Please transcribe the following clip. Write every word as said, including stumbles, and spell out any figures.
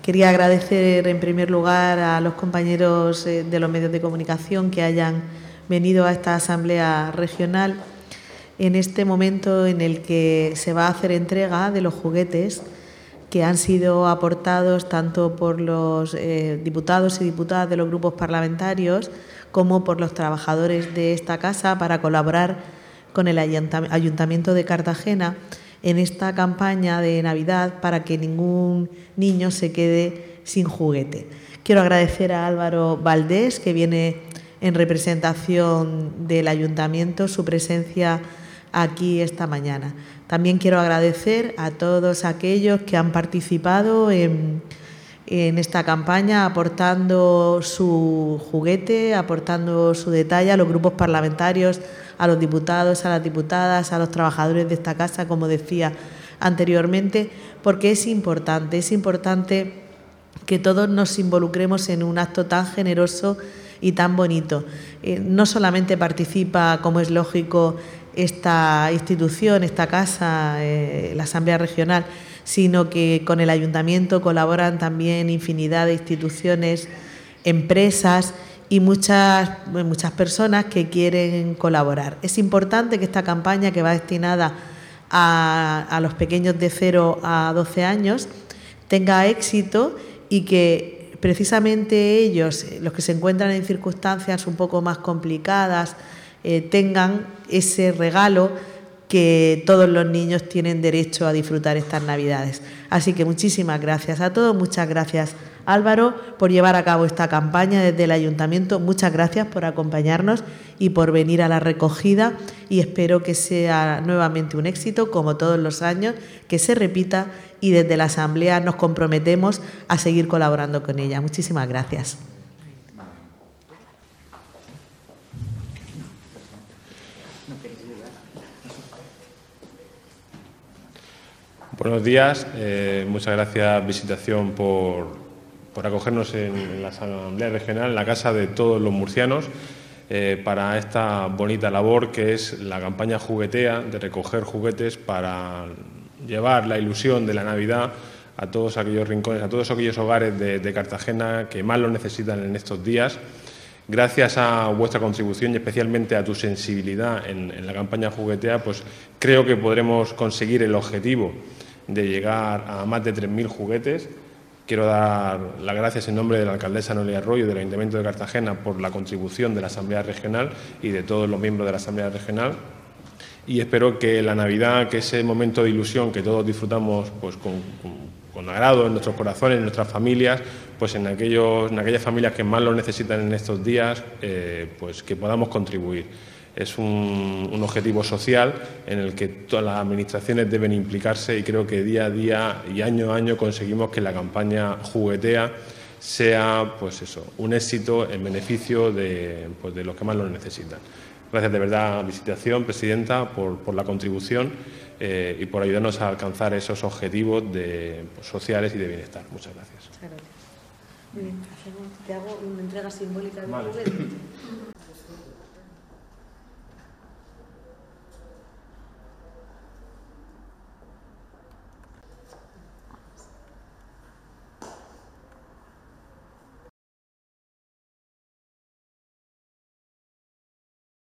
Quería agradecer en primer lugar a los compañeros de los medios de comunicación que hayan venido a esta asamblea regional en este momento en el que se va a hacer entrega de los juguetes que han sido aportados tanto por los eh, diputados y diputadas de los grupos parlamentarios como por los trabajadores de esta casa para colaborar con el Ayuntamiento de Cartagena en esta campaña de Navidad para que ningún niño se quede sin juguete. Quiero agradecer a Álvaro Valdés, que viene en representación del Ayuntamiento, su presencia aquí esta mañana. También quiero agradecer a todos aquellos que han participado en, en esta campaña, aportando su juguete, aportando su detalle a los grupos parlamentarios, a los diputados, a las diputadas, a los trabajadores de esta casa, como decía anteriormente, porque es importante, es importante que todos nos involucremos en un acto tan generoso y tan bonito. Eh, no solamente participa, como es lógico, esta institución, esta casa, eh, la Asamblea Regional, sino que con el Ayuntamiento colaboran también infinidad de instituciones, empresas y muchas, muchas personas que quieren colaborar. Es importante que esta campaña, que va destinada a, a los pequeños de cero a doce años, tenga éxito y que precisamente ellos, los que se encuentran en circunstancias un poco más complicadas, eh, tengan ese regalo que todos los niños tienen derecho a disfrutar estas Navidades. Así que muchísimas gracias a todos, muchas gracias Álvaro por llevar a cabo esta campaña desde el Ayuntamiento, muchas gracias por acompañarnos y por venir a la recogida y espero que sea nuevamente un éxito, como todos los años, que se repita y desde la Asamblea nos comprometemos a seguir colaborando con ella. Muchísimas gracias. Buenos días, eh, muchas gracias Visitación por, por acogernos en, en la Asamblea Regional, en la casa de todos los murcianos, eh, para esta bonita labor que es la campaña Juguetea, de recoger juguetes para llevar la ilusión de la Navidad a todos aquellos rincones, a todos aquellos hogares de, de Cartagena que más lo necesitan en estos días. Gracias a vuestra contribución y especialmente a tu sensibilidad en, en la campaña Juguetea, pues creo que podremos conseguir el objetivo de llegar a más de tres mil juguetes. Quiero dar las gracias en nombre de la alcaldesa Noelia Arroyo y del Ayuntamiento de Cartagena por la contribución de la Asamblea Regional y de todos los miembros de la Asamblea Regional. Y espero que la Navidad, que ese momento de ilusión que todos disfrutamos pues, con, con, con agrado en nuestros corazones, en nuestras familias, pues en, aquellos, en aquellas familias que más lo necesitan en estos días, eh, pues que podamos contribuir. Es un, un objetivo social en el que todas las administraciones deben implicarse y creo que día a día y año a año conseguimos que la campaña Juguetea sea pues eso, un éxito en beneficio de, pues de los que más lo necesitan. Gracias de verdad, Visitación, Presidenta, por, por la contribución eh, y por ayudarnos a alcanzar esos objetivos de, pues, sociales y de bienestar. Muchas gracias. Muchas gracias. Muy bien, te hago una entrega simbólica de vale. juguete.